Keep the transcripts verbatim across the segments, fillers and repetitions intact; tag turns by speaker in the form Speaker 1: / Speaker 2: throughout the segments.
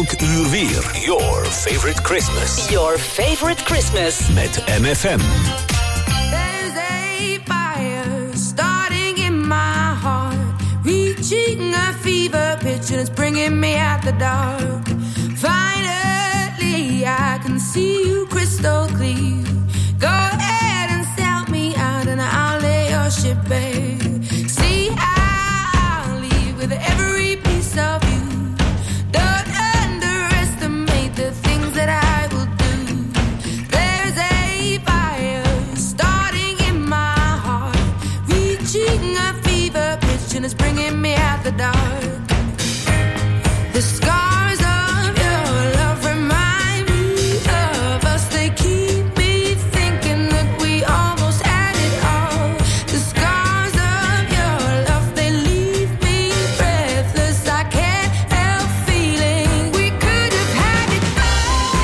Speaker 1: elk uur weer. Your favorite Christmas.
Speaker 2: Your favorite Christmas.
Speaker 1: Met M F M.
Speaker 3: There's a fire starting in my heart, reaching a fever pitch and it's bringing me out the dark. Finally, I can see you crystal clear. Go ahead and sell me out and I'll lay your ship bare. See, I'll leave with every piece of you. Don't underestimate the things that I will do. There's a fire starting in my heart, reaching a fever pitch and it's bringing me out the dark. The scars of your love remind me of us. They keep me thinking that we almost had it all. The scars of your love, they leave me breathless. I can't help feeling we could have had it all.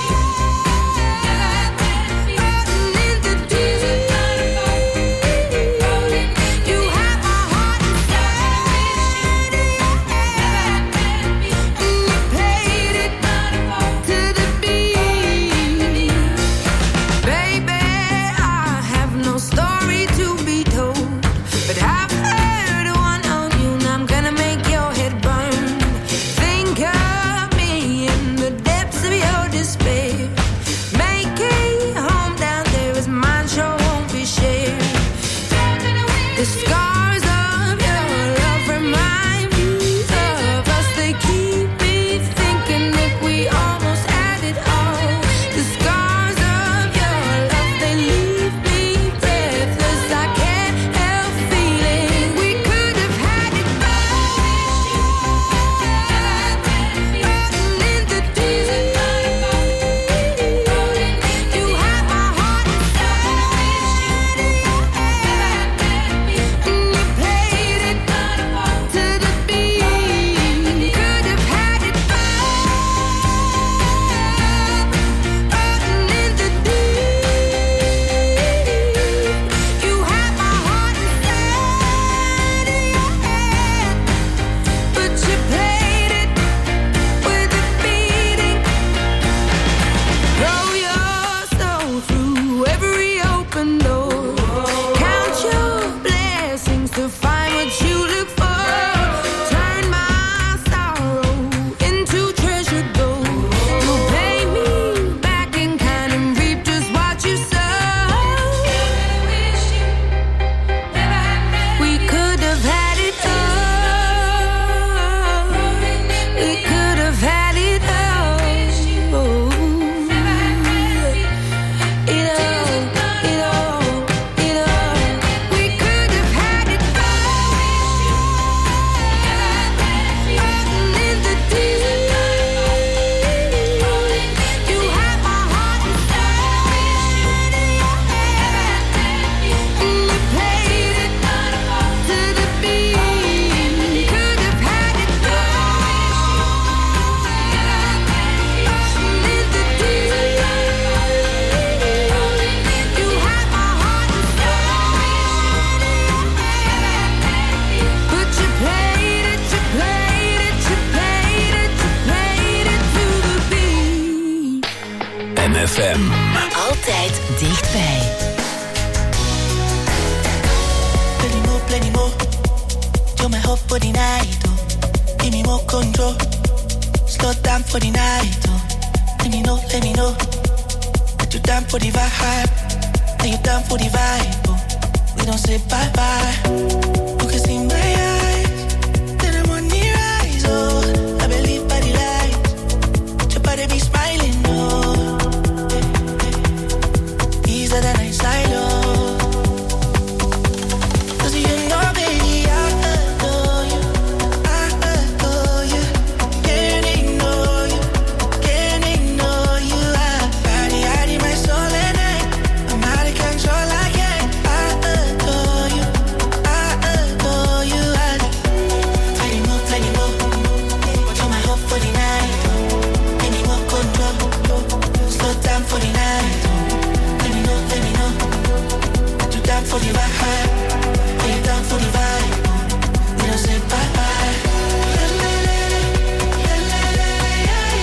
Speaker 3: Floating in the deep, you have my heart inside. And you played it to the beat. Baby, I have no story to be told, but I've heard one on you and I'm gonna make your head burn. Think of me in the depths of your despair. Make a home down there as mine sure won't be shared. The scars of your love remind me of us. They keep me thinking that we almost had it all. The scars of your love, they leave me breathless. I can't help feeling we could have had it all. Floating in the deep, you have my heart inside. And you played it to the beat. Could have had it all. Floating in the deep, you have my heart inside of your hand, but you played it with a beating. Throw your soul through every open door. Count your blessings to find what you look for. Turn my sorrow into treasure gold. You pay me back in kind and reap just what you sow. We could have had it all. We could have had it all. It all, it all, it all. We could have had it all. Floating in the deep, you have my heart inside of your hand, and you played it to the beat. Could have had it all. Floating in the deep, you have my heart inside of your hand, but you played it, you played it, you played it, you played it to the beat.
Speaker 1: M F M.
Speaker 2: Altijd dichtbij.
Speaker 4: Plenty more, plenty more. You're my hope for the night, oh. Give me more control. Slow down for the night, oh. Let me know, let me know that you're down for the vibe. That you're down for the vibe, oh. We don't say bye bye. You can see my eyes, then I'm on the rise, oh. I believe by the light, your body be smiling, oh. Easier than I silo. Cause you know, baby, I adore you. I adore you. Can't ignore you. Can't ignore you. I body, I need my soul and I. I'm out of control, I can't. I adore you. I adore you. I plenty more, plenty more. But you're my hope for the night. Give me more control. Slow down for the night. Let me know, let me know that you're down for the vibe. Are you down for the vibe? We don't say bye bye.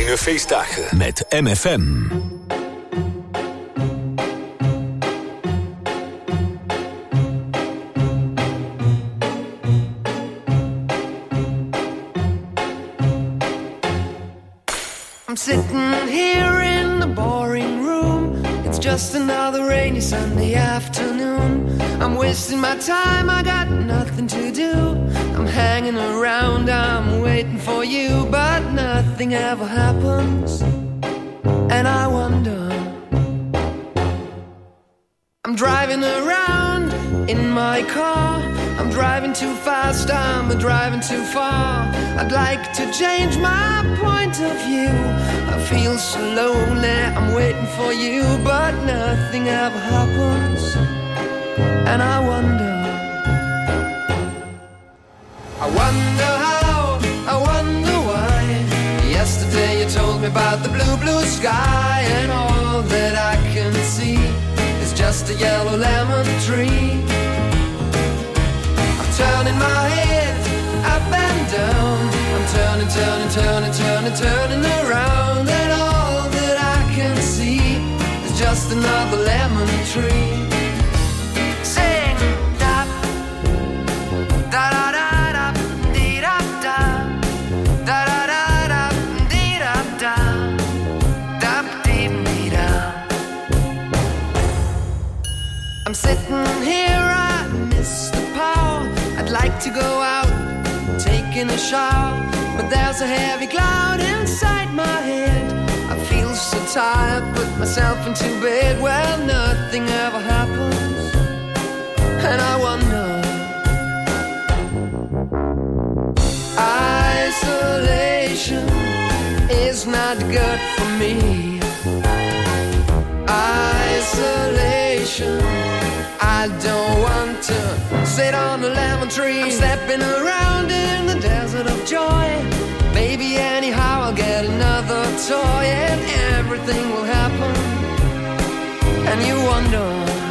Speaker 1: Fijne feestdagen met M F M.
Speaker 4: I'm sitting here in the boring room. It's just another rainy Sunday afternoon. I'm wasting my time, I got nothing to do. I'm hanging around, I'm waiting for you, but nothing ever happens. And I wonder, I'm driving around in my car. I'm driving too fast, I'm driving too far. I'd like to change my point of view. I feel so lonely, I'm waiting for you, but nothing ever happens. And I wonder, I wonder how, I wonder why. Yesterday you told me about the blue, blue sky, and all that I can see is just a yellow lemon tree. Turning my head up and down. I'm turning, turning, turning, turning, turning around. And all that I can see is just another lemon tree. Sing da da da da da dee da da da da da da dee da da da dee dee da. I'm sitting here, I miss the power. I'd like to go out, taking a shower, but there's a heavy cloud inside my head. I feel so tired, put myself into bed. Well, nothing ever happens, and I wonder. Isolation is not good for me. Isolation, I don't want to sit on a lemon tree. I'm stepping around in the desert of joy. Maybe anyhow I'll get another toy, and everything will happen. And you wonder,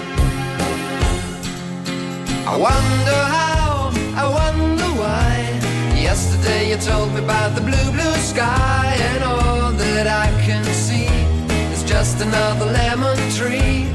Speaker 4: I wonder how, I wonder why. Yesterday you told me about the blue, blue sky, and all that I can see is just another lemon tree.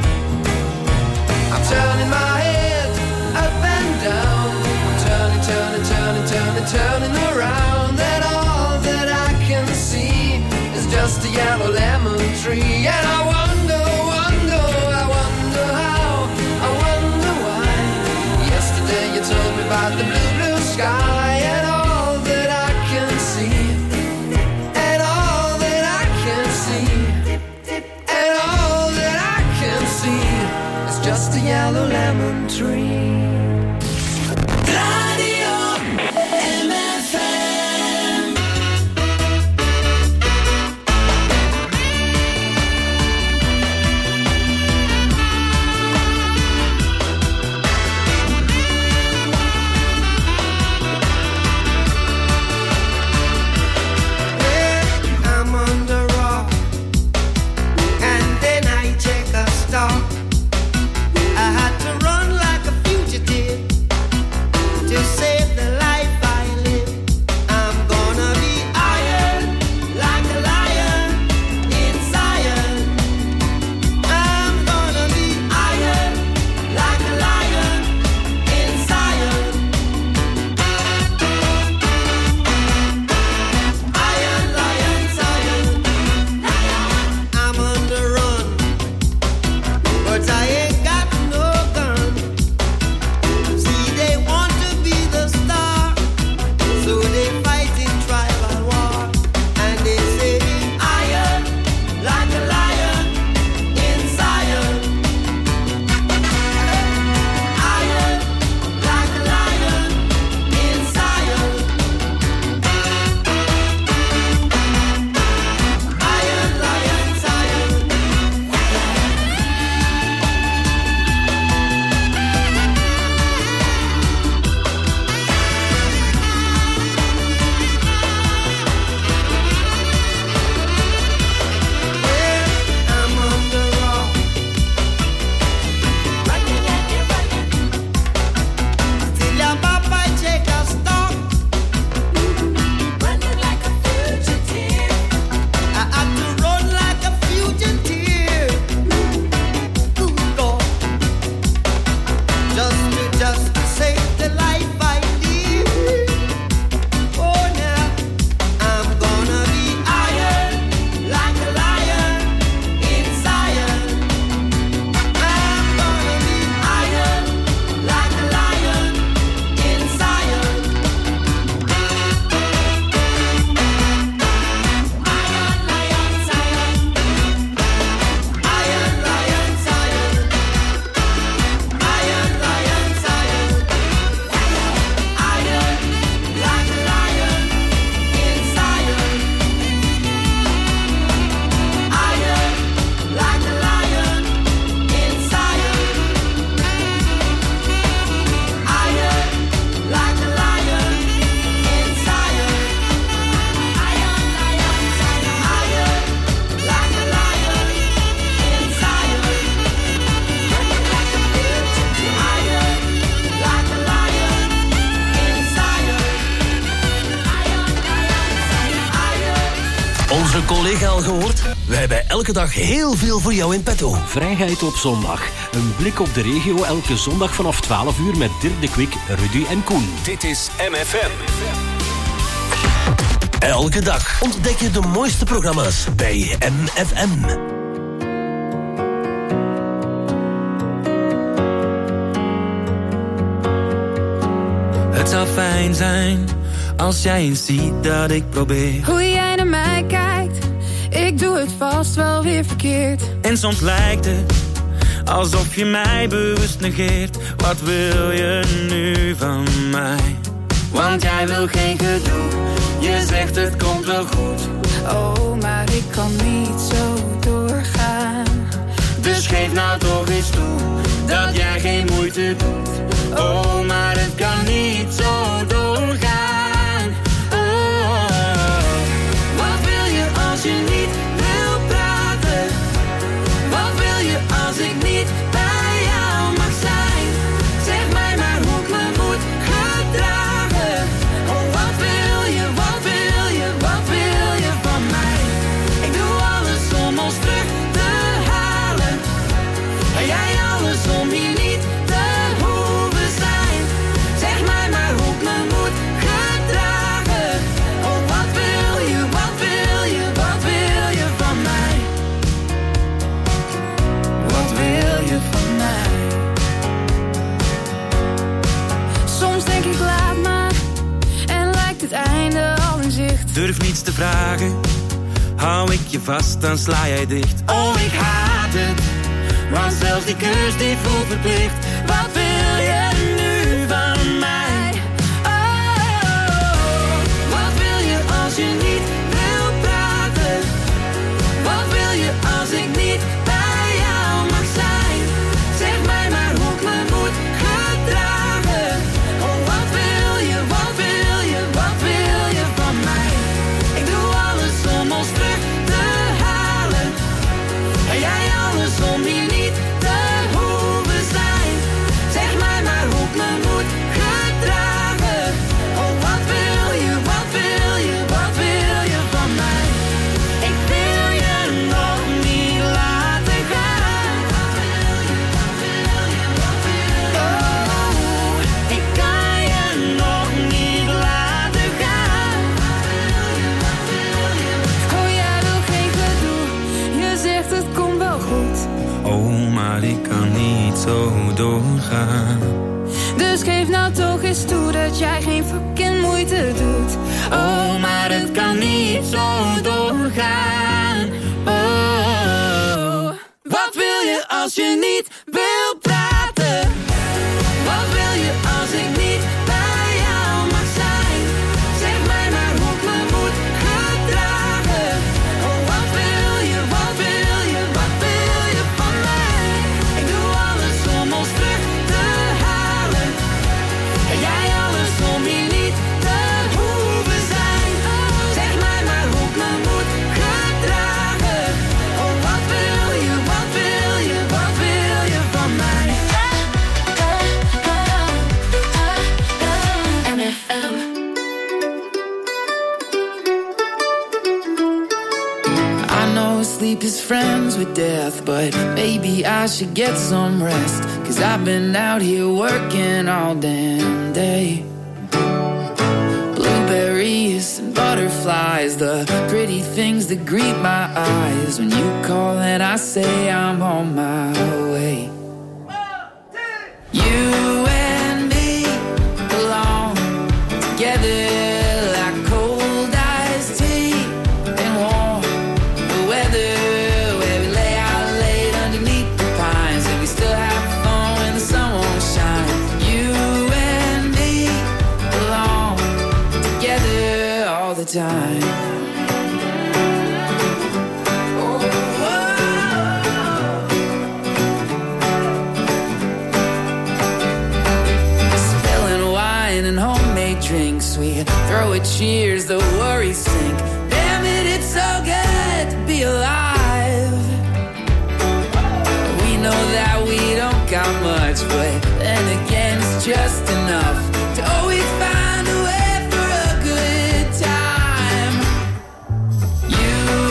Speaker 4: I'm turning my head up and down. I'm turning, turning, turning, turning, turning around. And all that I can see is just a yellow lemon tree. And I wonder, wonder, I wonder how, I wonder why. Yesterday you told me about the blue, blue sky, and all that I can see, and all that I can see, and all that I can see, just a yellow lemon tree. Radio M F M.
Speaker 1: Onze collega al gehoord? Wij hebben elke dag heel veel voor jou in petto.
Speaker 5: Vrijheid op zondag. Een blik op de regio elke zondag vanaf twaalf uur met Dirk de Kwik, Rudy en Koen.
Speaker 1: Dit is M F M. Elke dag ontdek je de mooiste programma's bij M F M.
Speaker 6: Het zou fijn zijn als jij eens ziet dat ik probeer.
Speaker 3: Hoe jij naar mij kijkt, ik doe het vast wel weer verkeerd.
Speaker 6: En soms lijkt het alsof je mij bewust negeert. Wat wil je nu van mij? Want jij wil geen gedoe, je zegt het komt wel goed.
Speaker 3: Oh, maar ik kan niet zo doorgaan.
Speaker 6: Dus geef nou toch eens toe dat jij geen moeite doet. Oh, maar het kan niet zo doorgaan. Oh, wat wil je als je niet wil praten? Wat wil je als ik niet bij jou mag zijn? Zeg mij maar hoe ik me moet gedragen. Oh, wat wil je, wat wil je, wat wil je van mij? Ik doe alles om ons terug te halen. En jij alles om hier niet te hoeven zijn. Zeg mij maar hoe ik me moet gedragen. Oh, wat wil je, wat wil je, wat wil je van mij? Wat wil je van mij?
Speaker 3: Soms denk ik laat maar, en lijkt het einde al in zicht.
Speaker 6: Durf niets te vragen, hou ik je vast, dan sla jij dicht. Oh, ik haat het, want zelfs die kus die voelt verplicht. Wat wil je nu van mij? Oh, wat wil je als je niet wil praten? Wat wil je als ik niet bij jou mag zijn? Zeg mij maar hoe ik me moet gedragen. Oh, wat wil je, wat wil je, wat wil je van mij? Ik doe alles om ons terug te halen. En jij alles om hier niet te hoeven zijn. Zeg mij maar hoe ik me moet gedragen. Oh, wat wil je, wat wil je, wat wil je van mij? Ik wil je nog niet laten gaan. Wat wil je, wat wil je, wat wil je? Oh, ik kan je nog niet laten gaan. Wat wil je, wat wil je?
Speaker 3: Oh, jij wil geen gedoe, je zegt het komt wel goed.
Speaker 6: Oh, maar ik kan niet zo doorgaan.
Speaker 3: Dus geef nou toch eens toe dat jij geen fucking moeite doet.
Speaker 6: Oh, maar het kan niet zo doorgaan. Oh, wat wil je als je niet wil praten? Wat wil je als ik niet bij jou mag zijn? Zeg mij maar hoe ik me moet gedragen. Oh, wat wil je, wat wil je, wat wil je van mij? Ik doe alles om ons terug te halen. En jij alles om hier niet te hoeven zijn. Zeg mij maar hoe ik me moet gedragen. Oh, wat wil je, wat wil je, wat wil je van mij?
Speaker 3: M F M.
Speaker 7: I know sleep is friends with death, but maybe I should get some rest. Cause I've been out here working all damn day. Blueberries and butterflies, the pretty things that greet my eyes. When you call and I say I'm on my way. You and me belong together like cold iced tea and warm the weather, where we lay out late underneath the pines and we still have fun when the sun won't shine. You and me belong together all the time. Spilling wine and homemade drinks, we throw a cheers, the worries sink. Damn it, it's so good to be alive. We know that we don't got much, but then again it's just enough to always find a way for a good time. You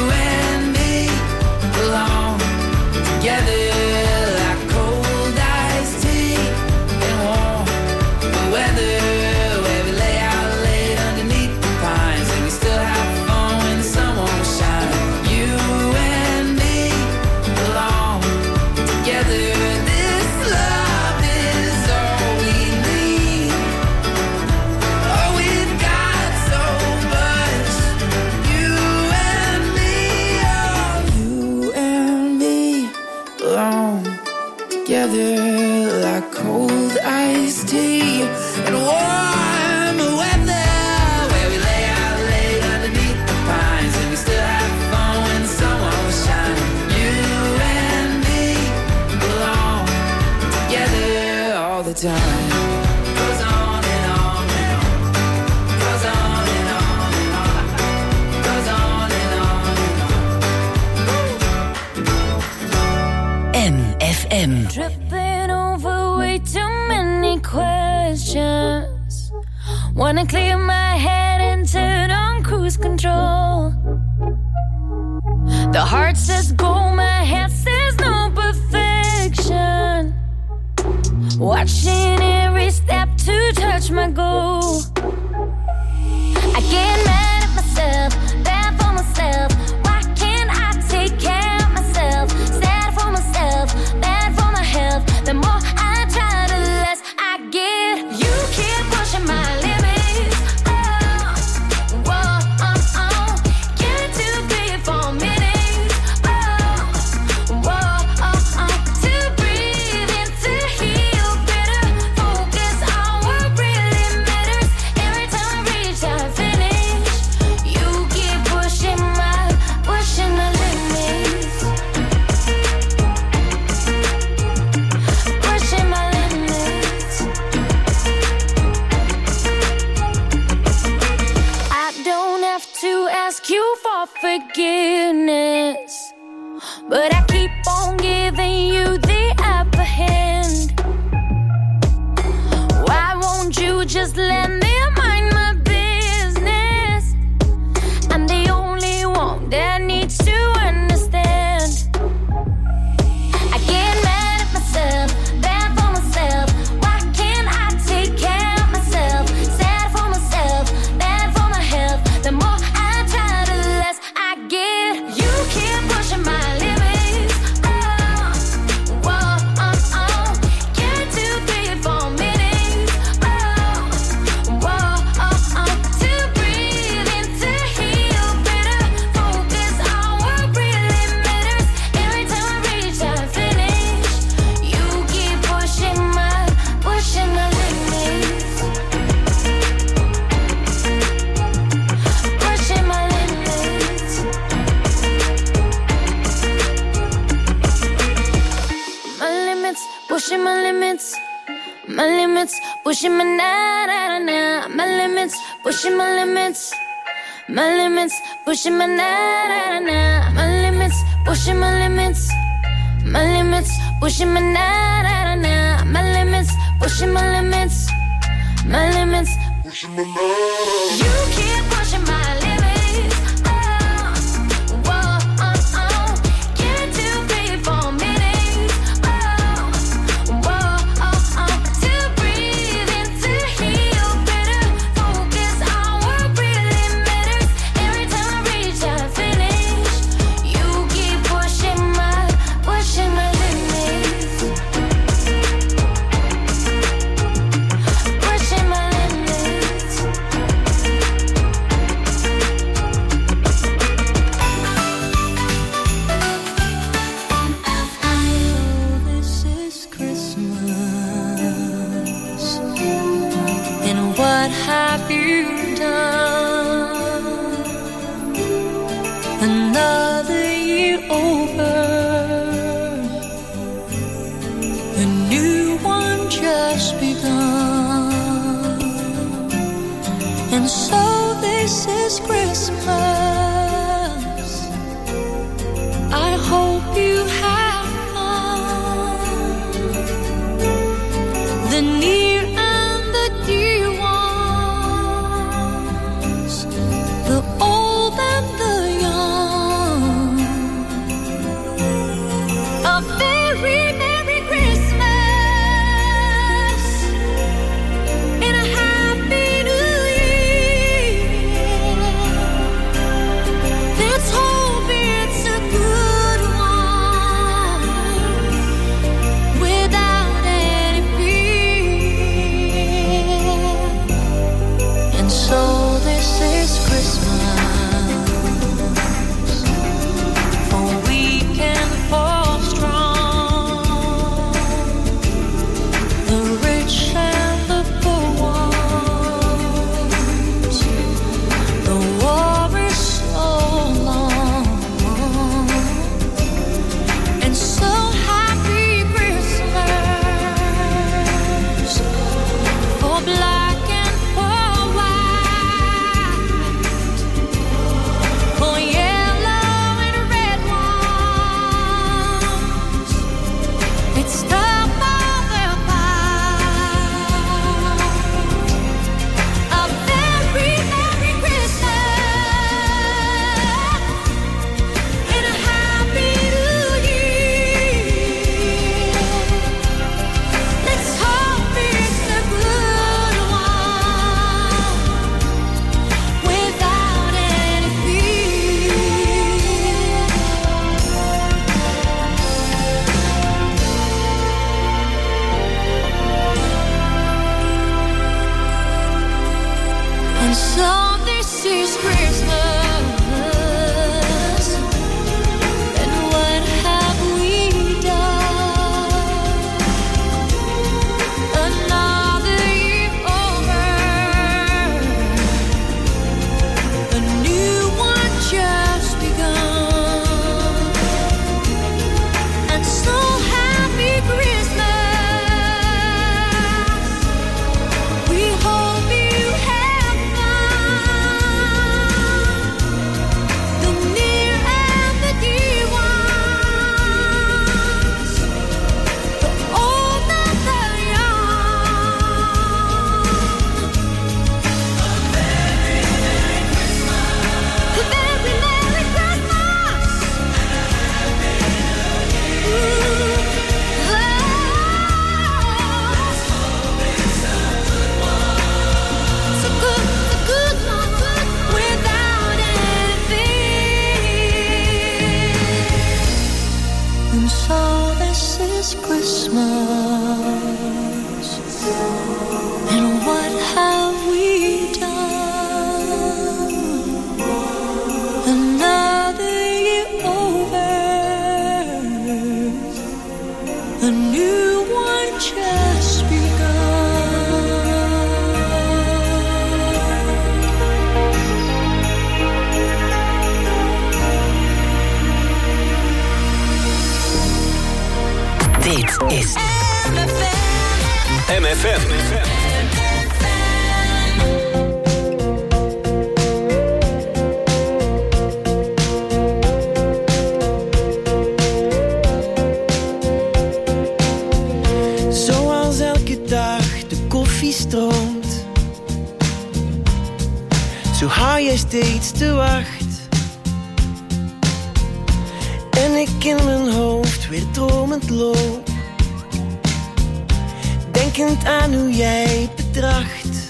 Speaker 5: M.
Speaker 8: Tripping over way too many questions. Wanna clear my head and turn on cruise control. The heart says go, my head says no perfection. Watching every step to touch my goal. I get mad at myself, bad for myself. Why can't I take care of myself? Sad for myself, bad for my health. The more I try, the less I get. You keep pushing my limits. Oh, whoa, oh, oh. Get too big for minutes. Oh, whoa, oh, oh. To breathe in, to heal better. Focus on what really matters. Every time I reach, I finish. You keep pushing my, pushing my limits. Pushing my limits. I don't have to ask you for forgiveness, but I keep on giving you the upper hand. Why won't you just let me mind my business? I'm the only one that needs to understand. I get mad at myself, bad for myself. Why can't I take care of myself? Sad for myself, bad for my health. The more I try, the less I get. You keep pushing my limits. Oh, whoa, oh, oh. Get too big for minutes. Oh, whoa, oh, oh. To breathe in, to heal better. Focus on what really matters. Every time I reach, I finish. You keep pushing my, pushing my limits. Pushing my limits. My limits, pushing my limits. My limits, pushing my na na na na. My limits, pushing my limits. My limits, pushing my na na na na. My limits, pushing my limits. My limits, pushing my na na na na. My limits, pushing my limits. My limits, you keep pushing my limits. Oh, whoa, oh, oh. Get too big for minutes. Oh, whoa, oh, oh. To breathe in, to heal better. Focus on what really matters. Every time I reach, I finish. You keep pushing my, pushing my limits. Pushing my limits.
Speaker 6: This is Christmas, and what have you done? Another year over, a new one just begun, and so this is Christmas. I hope you have fun. The near and the dear ones, the old and the young. A very Merry Christmas and a Happy New Year.
Speaker 8: this is Christmas. And what have we done? Another year over. A new one just begun. And so happy Christmas. We hope you have fun. The near and the dear ones. The old and the young. A very Merry Christmas. A very Merry Christmas. It's a good, it's a good one, without anything. And so this is Christmas. And what have we done? Another year over. A new one just begun.
Speaker 1: Dit is
Speaker 5: M F M.
Speaker 4: Zoals elke dag de koffie stroomt, zo hou jij steeds de wacht. En ik in mijn hoofd weer dromend loop, denkend aan hoe jij bedracht.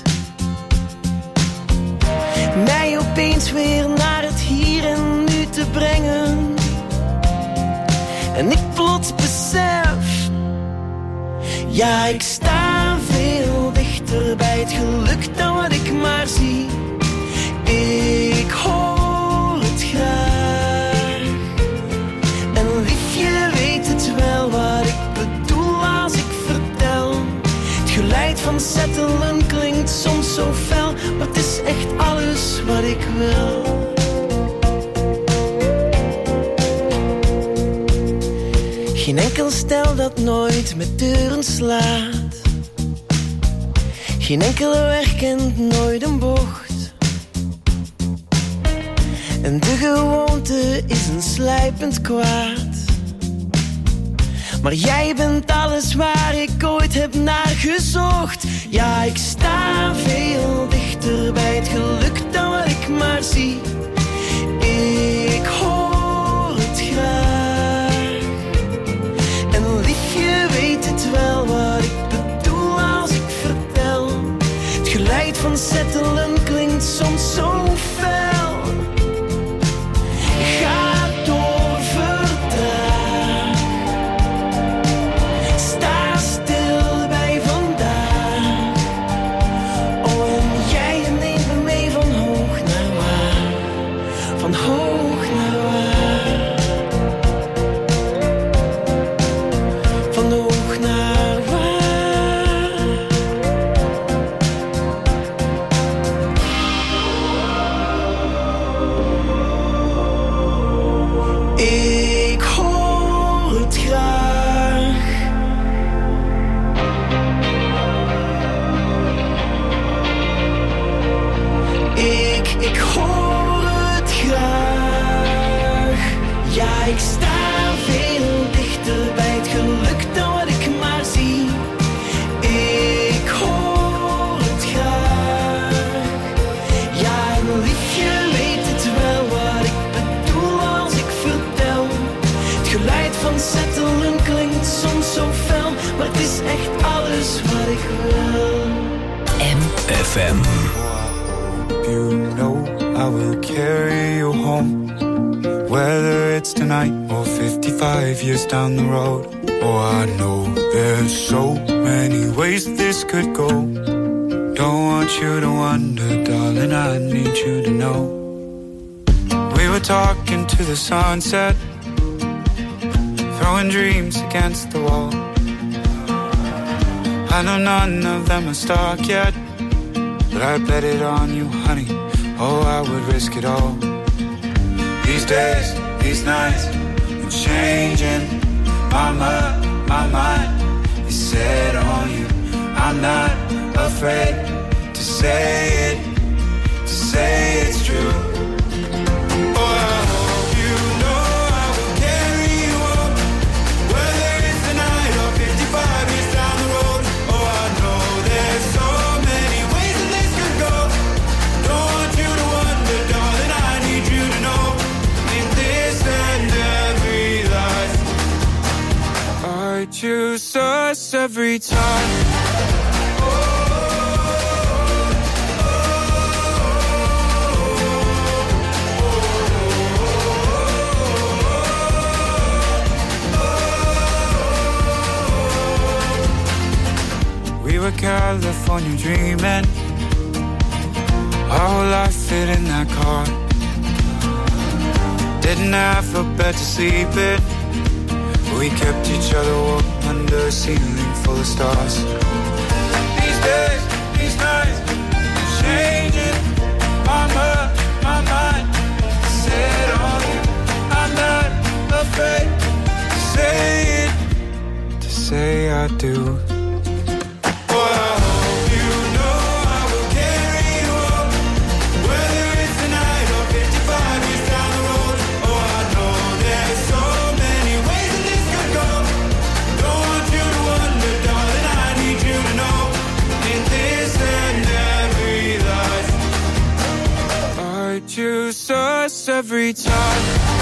Speaker 4: Mij opeens weer naar het hier en nu te brengen. En ik plots besef, ja, ik sta veel dichter bij het geluk dan wat ik maar zie. Ik hoor het graag. En liefje weet het wel wat ik bedoel als ik vertel. Het geluid van settelen klinkt soms zo fel, maar het is echt alles wat ik wil. Geen enkel stel dat nooit met deuren slaat. Geen enkele weg kent nooit een bocht. En de gewoonte is een slijpend kwaad. Maar jij bent alles waar ik ooit heb naar gezocht. Ja, ik sta veel dichter bij het geluk dan wat ik maar zie. Ik hoor het graag. En liefje weet het wel wat ik bedoel als ik vertel. Het geluid van settelen klinkt soms zo fel. Ga door vertraag. Sta stil bij vandaag. Oh, en jij neemt me mee van hoog naar waar. Van hoog naar waar. Van hoog naar waar. Ik hoor het graag. Ik, ik hoor het graag. Ja, ik sta veel dichter bij het geluk dan wat ik maar zie. Ik hoor het graag. Ja, en liefje weet het wel wat ik bedoel als ik vertel. Het geluid van settelen klinkt soms zo fel, maar het is echt alles wat ik wil.
Speaker 1: M F M.
Speaker 9: You know I will carry you home, whether it's tonight or fifty-five years down the road. Oh, I know there's so many ways this could go. Don't want you to wonder, darling, I need you to know. We were talking to the sunset, throwing dreams against the wall. I know none of them are stuck yet, but I bet it on you, honey. Oh, I would risk it all. These days, these nights, I'm changing. Mama, my mind is set on you. I'm not afraid to say it, to say it's true. Oh, I hope you know I will carry you up, whether it's tonight or fifty-five years down the road. Oh, I know there's so many ways that this could go. Don't want you to wonder, darling, I need you to know. In this and every life, I choose us every time. We were California dreaming, our whole life fit in that car. Didn't have a bed to sleep in, but we kept each other warm under a ceiling full of stars. These days, these nights, I'm changing. Mama, my mind set on you. I'm not afraid to say it, to say I do. Choose us every time.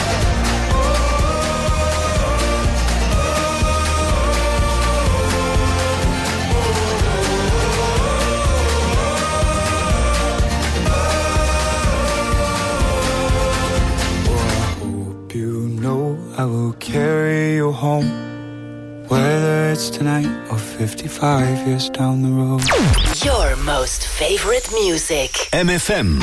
Speaker 9: I will carry you home, whether it's tonight or fifty-five years down the road.
Speaker 2: Your most favorite music.
Speaker 1: M F M.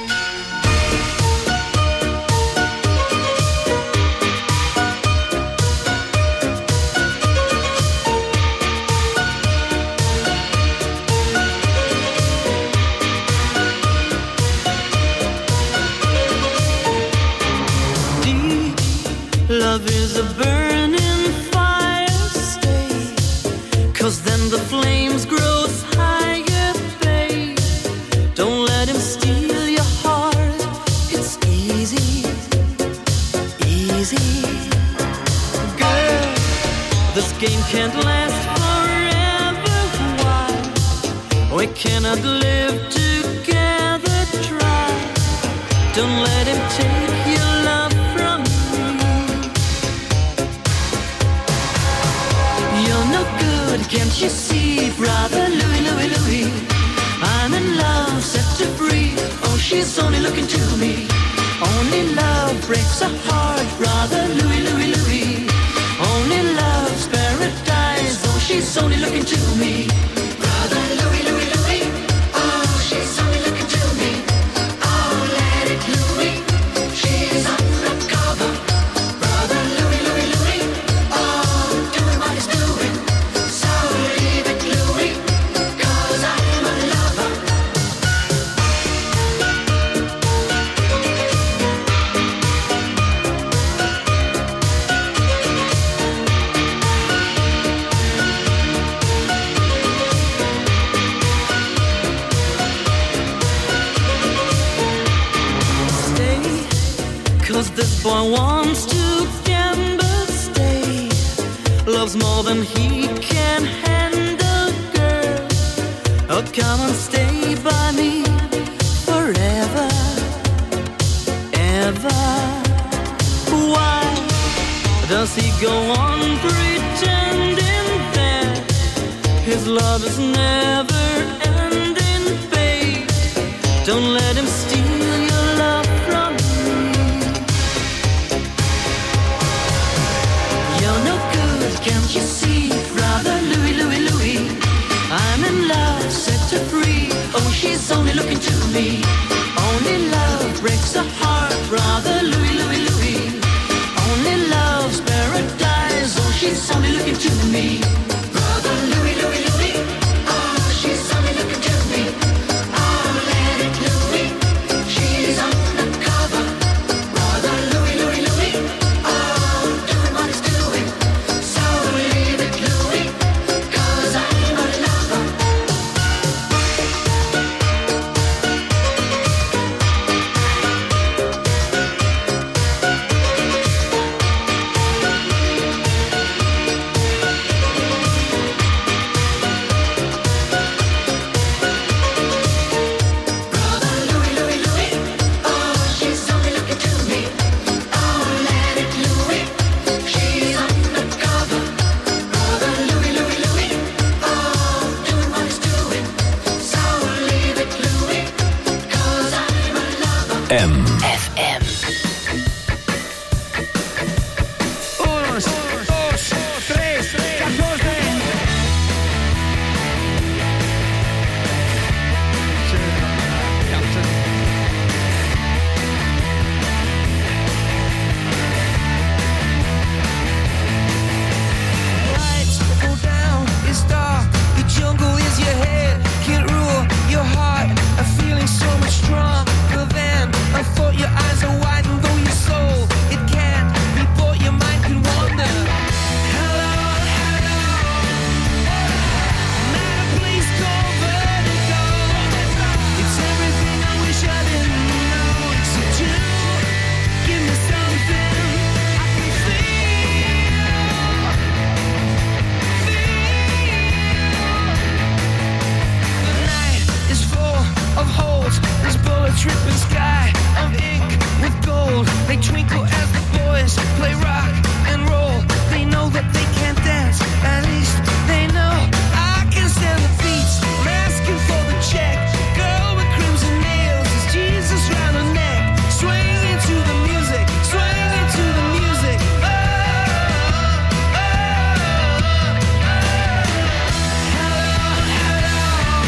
Speaker 6: Love is a burning fire, stay, 'cause then the flames grow higher, babe. Don't let him steal your heart, it's easy, easy. Girl, this game can't last forever, why? We cannot live together, try. Don't let him take your love from you. Can't you see, brother Louis, Louis, Louis? I'm in love, set to free. Oh, she's only looking to me. Only love breaks a heart, brother Louis, Louis, Louis. Only love's paradise. Oh, she's only looking to me. Brother Louis, Louis, Louis. Oh, she's only looking to me. Oh, let it Louis. She's undercover. Brother Louis, Louis, Louis. Oh, doing what he's doing. This boy wants to gamble, stay. Loves more than he can handle, girl. Oh, come and stay by me forever, ever. Why does he go on pretending that his love is never ending, babe? Don't let him steal your love from me. Can't you see, brother Louis, Louis, Louis? I'm in love, set to free. breaks the heart, brother Louis, Louis, Louis. Only love's paradise, oh, she's only looking to me. Brother Louis, Louis, Louis, oh, she's only looking to me. Oh, let it Louis, she's undercover. Brother Louis, Louis, Louis, oh, doing what he's doing. So leave it Louis, 'cause I'm a lover.
Speaker 1: M.
Speaker 2: F M.
Speaker 6: Uno, dos, tres, catorce. Lights go down, it's dark. The jungle is your head, can't rule your heart. A feeling so much stronger than I thought. Your eyes are wide and though your soul it can't be bought, your mind can wander. Hello, hello, not a place called vertigo. It's everything I wish I didn't know, except you. Give me something I can feel, feel. The night is full of holes. There's bullets ripping sky of ink with gold. They twinkle as the boys play rock and roll. They know that they can't dance, at least they know I can stand the beats. I'm asking for the check. Girl with crimson nails, is Jesus round her neck? Swing into the music, swing into the music. Oh, oh, oh, oh. Hello, hello,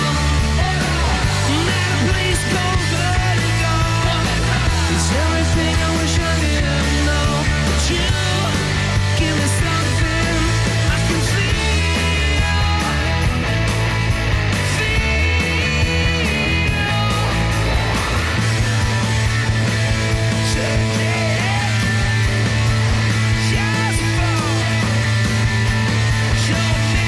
Speaker 6: not a place called vertigo. It's everything I wish I didn't know, but you give me something I can feel, feel. Check it, just fall, show me.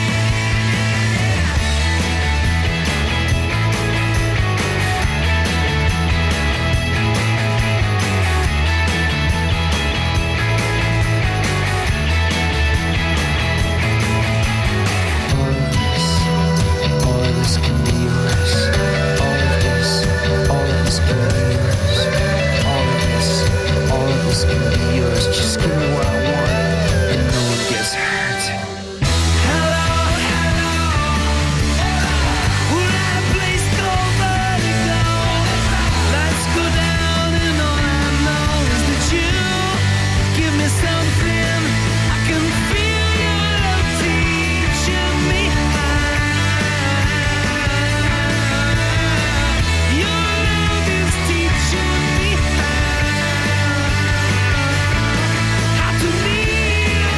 Speaker 10: All of this can be yours. All of this, all of this can be yours. All of this, all of this can be yours. Just give me what I want, and no one gets hurt.
Speaker 6: Hello, hello, we're at a place called vertigo. Lights go down and all I know is that you give me something I can feel. Your love teaching me how. Your love is teaching me how, how to need you.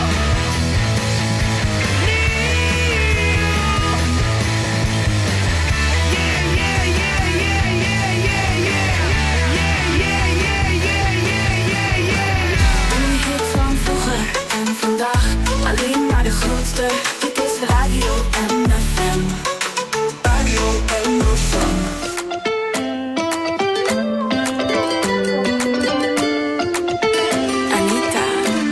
Speaker 3: Een hit van vroeger en vandaag, alleen maar de grootste. Dit is Radio M F M. Radio M F M. Anita.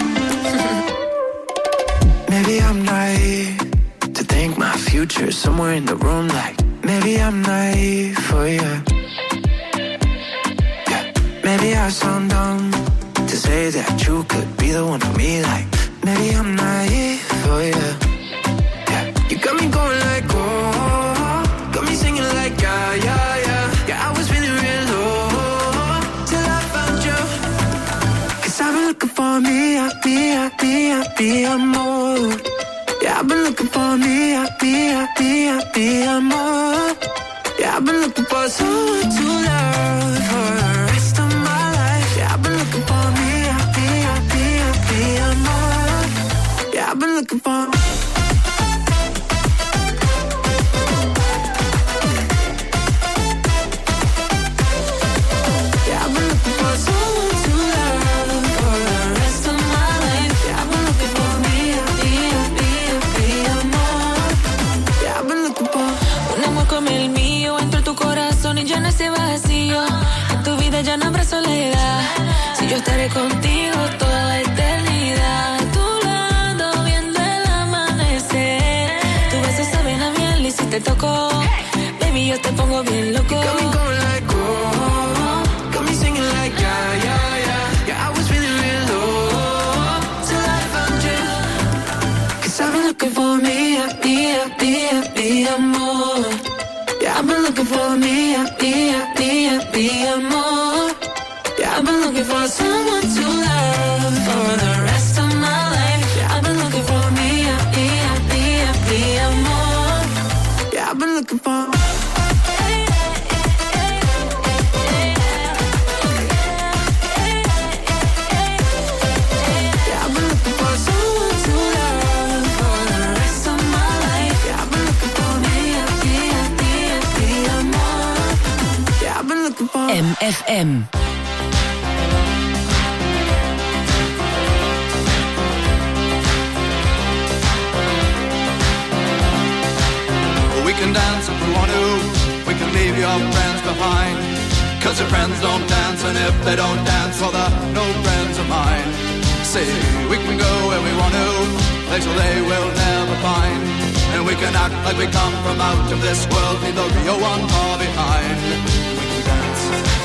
Speaker 4: Maybe I'm naive to think my future's somewhere in the room. Like maybe I'm naive for you. Yeah. Maybe I sound dumb to say that you could be the one for me. Like maybe I'm naive for you. Yeah. You got me going like oh, got me singing like yeah, yeah, yeah. Yeah, I was feeling real low till I found you. 'Cause I've been looking for me, I be, I be, I be, I'm more. Yeah, I've been looking for me, I be, I be, I be, I'm more. Yeah, I've been looking for someone to love for the rest of my
Speaker 8: estaré contigo toda la eternidad. A tu lado viendo el amanecer. Tu beso sabe a miel y si te toco, baby, yo te pongo bien loco.
Speaker 6: Got me going like, oh, got me singing like, yeah, yeah, yeah. Yeah, I was feeling real low till I found you. Cause I've been looking for me, me, me, me, amor. Yeah, I've been looking for me, me, me, me, amor. Yeah, I've been looking for someone to love for the rest of my life. Yeah, I've been looking for me, me, me, me, amor. Yeah, I've been looking for.
Speaker 2: M F M.
Speaker 11: We can dance if we want to. We can leave your friends behind. Cause your friends don't dance, and if they don't dance, well, they're no friends of mine. See, we can go where we want to, places they will never find. And we can act like we come from out of this world, leave the real one far behind. We can dance.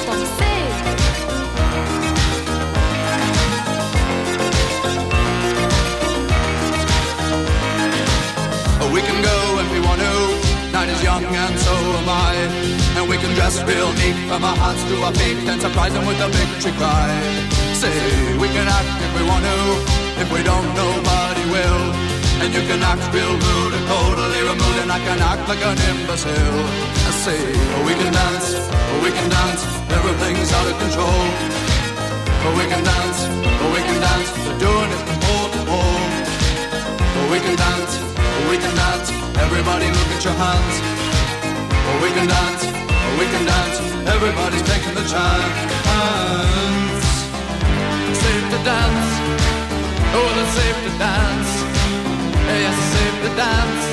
Speaker 11: We can go if we want to. Night is young and so am I. And we can dress real neat from our hearts to our feet and surprise them with a victory cry. Say, we can act if we want to. If we don't, nobody will. And you can act real rude and totally removed, and I can act like an imbecile. I say, oh, we can dance, oh, we can dance, everything's out of control. Oh, we can dance, oh, we can dance, they're doing it from pole to pole. Oh, we can dance, oh, we can dance, everybody look at your hands. Oh, we can dance, oh, we can dance, everybody's taking the chance. Safe to dance, oh, it's safe to dance. Yes, it's safe to dance.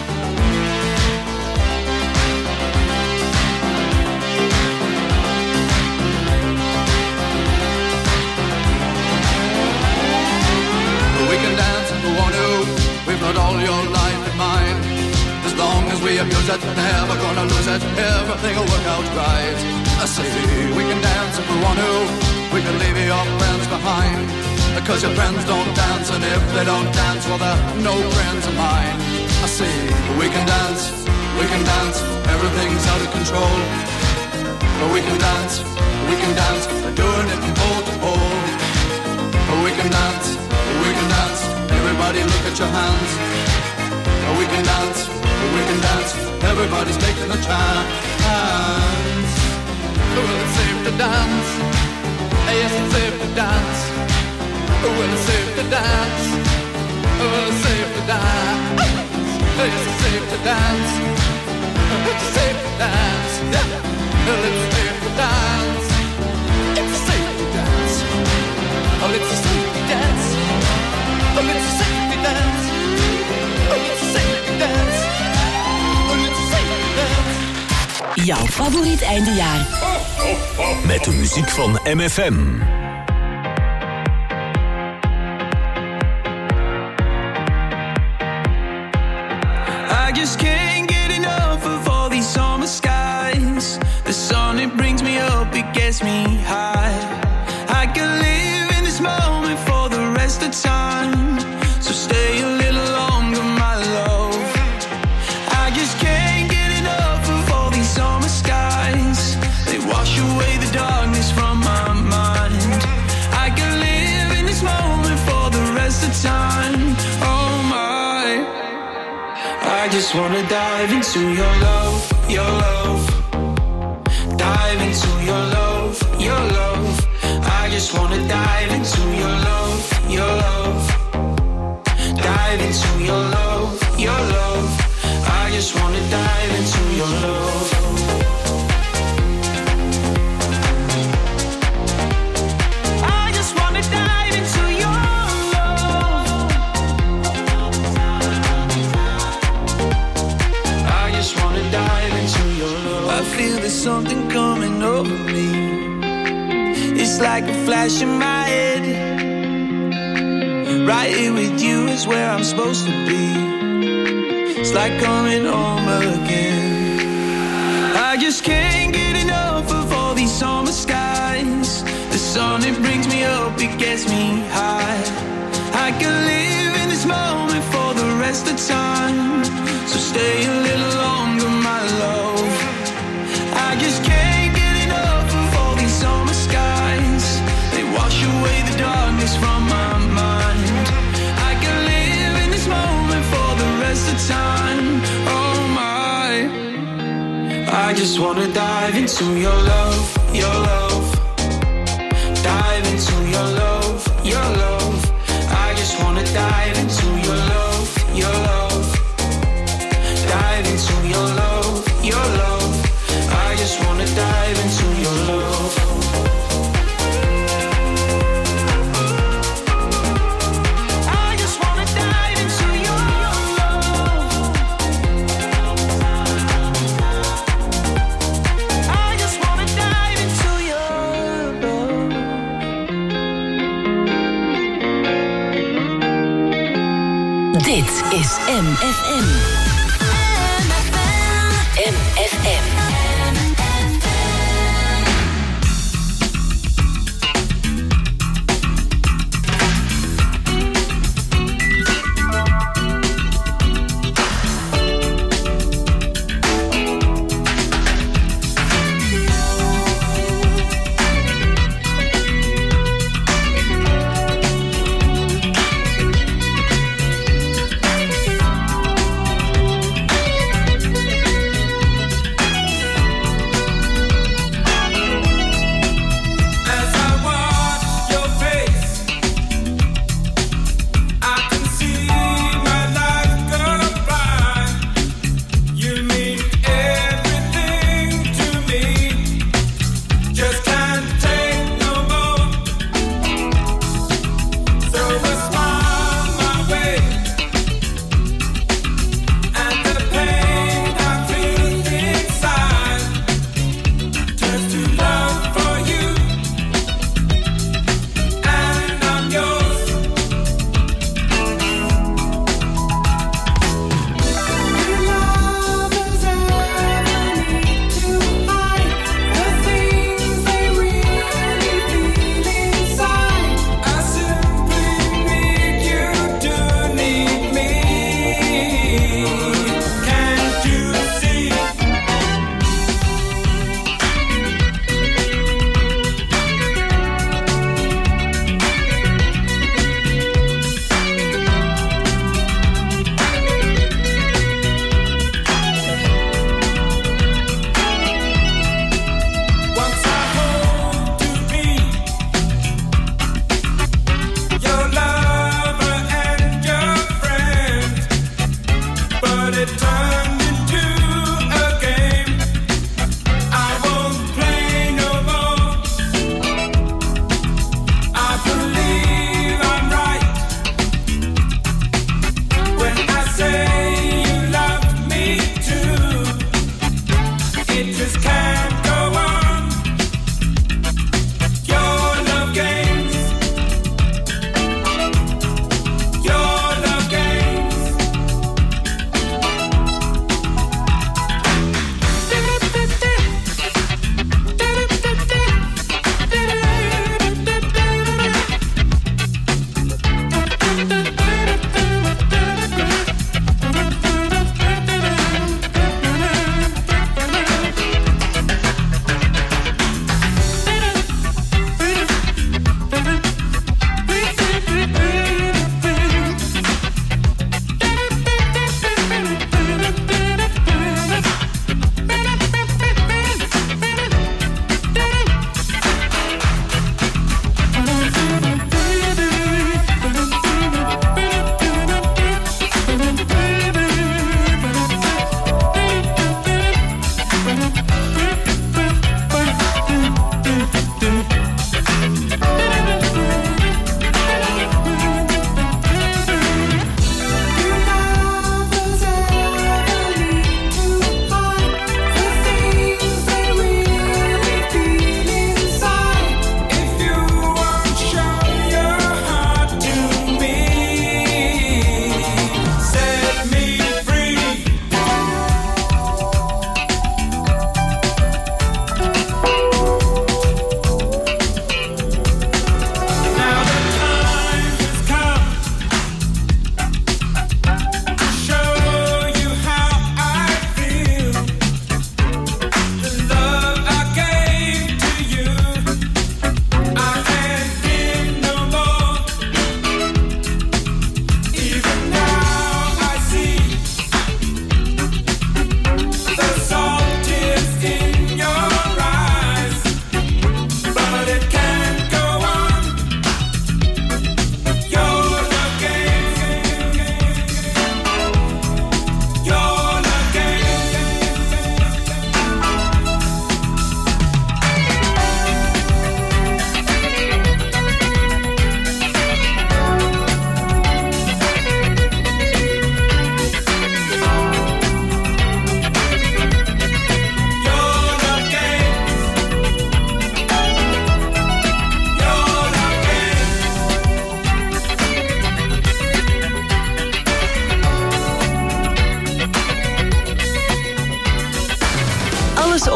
Speaker 11: We can dance if we want to. We've got all your life in mind. As long as we abuse it, never gonna lose it. Everything will work out right. I say we can dance if we want to. We can leave your friends behind. Because your friends don't dance, and if they don't dance, well, they're no friends of mine. I say we can dance, we can dance, everything's out of control. But we can dance, we can dance, we're doing it from pole to pole. But we can dance, we can dance, everybody look at your hands. But we can dance, we can dance, everybody's taking a chance. Well, it's safe to dance, yes, it's safe to dance. Well, it's safe to dance. Well, it's safe to dance. It's safe to dance. It's safe to dance. Well, it's safe to dance. It's safe to dance. Oh, it's safe to dance. Oh, it's safe to dance. Oh, it's safe to dance. Oh, it's safe to dance.
Speaker 2: Jouw favoriet eindejaar.
Speaker 1: Met de muziek van M F M.
Speaker 6: I just can't get enough of all these summer skies. The sun, it brings me up, it gets me high. I can live in this moment for the rest of time. So stay a little longer, my love. I just can't get enough of all these summer skies. They wash away the darkness from my mind. I can live in this moment for the rest of time. Oh my, I just wanna dive into your love, your love. Dive into your love, your love. I just wanna dive into your love, your love. Dive into your love, your love. I just wanna dive into your love. I just wanna dive into your love. I just wanna dive into your love. I feel there's something coming over me.
Speaker 12: like a flash in my head. Right here with you is where I'm supposed to be. It's like coming home again. I just can't get enough of all these summer skies. The sun, it brings me up, it gets me high. I can live in this moment for the rest of time. So stay a little longer, my love. I just can't get enough of all these summer skies. They wash away the darkness from my mind. I can live in this moment for the rest of time. Oh my, I just wanna dive into your love, your love. Dive into your love, your love. I just wanna dive into your love, your love. Dive into your love, your love. I just wanna dive into your love. I just wanna dive into your love. I just wanna dive into your love.
Speaker 2: Dit is M F M. M F M.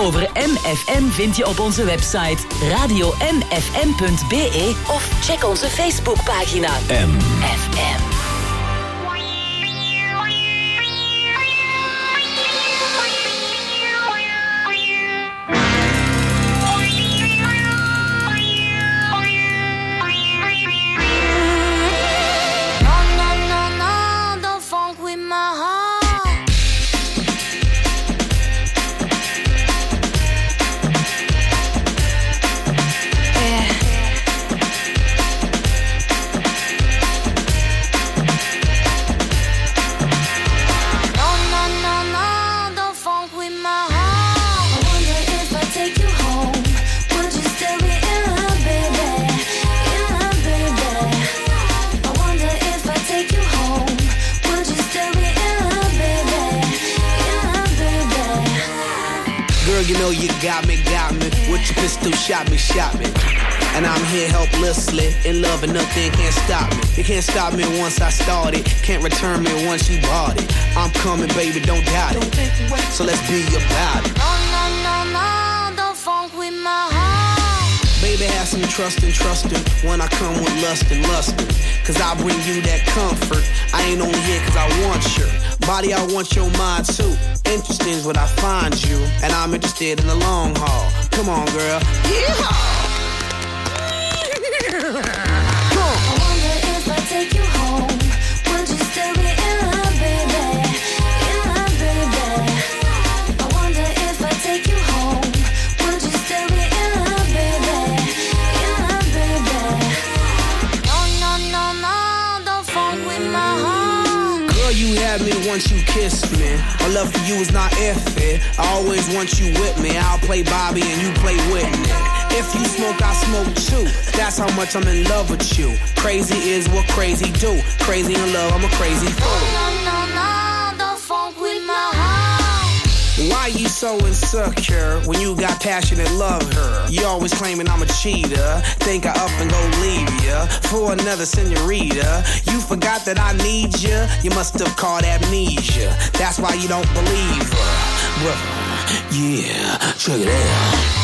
Speaker 2: over M F M vind je op onze website radio m f m punt b e of check onze Facebookpagina
Speaker 5: M
Speaker 2: F M.
Speaker 13: You know you got me, got me. With your pistol, shot me, shot me. And I'm here helplessly, in love and nothing can't stop me. You can't stop me once I started, can't return me once you bought it. I'm coming, baby, don't doubt it. So let's be about it.
Speaker 8: No, no, no, no, don't funk with my heart.
Speaker 13: Baby, have some trust and trustin' when I come with lust and lustin'. Cause I bring you that comfort. I ain't only here cause I want your body, I want your mind too. Interesting is what I find you, and I'm interested in the long haul. Come on, girl. Yeehaw! Come on.
Speaker 8: I wonder if I take you home, would you still be in love, baby? In love, baby. I wonder if I take you home, would you still be in love, baby? In love, baby. No, no, no, no, don't funk with my heart.
Speaker 13: Girl, you had me once you kissed me. My love for you is not iffy. I always want you with me. I'll play Bobby and you play Whitney. If you smoke, I smoke too. That's how much I'm in love with you. Crazy is what crazy do. Crazy in love, I'm a crazy fool.
Speaker 8: No, no, no, don't funk with my heart.
Speaker 13: Why you so insecure when you got passionate love her? You always claiming I'm a cheater. Think I up and go leave ya for another senorita. You forgot that I need ya. You must have caught amnesia. That's why you don't believe her. Well, yeah, check it out.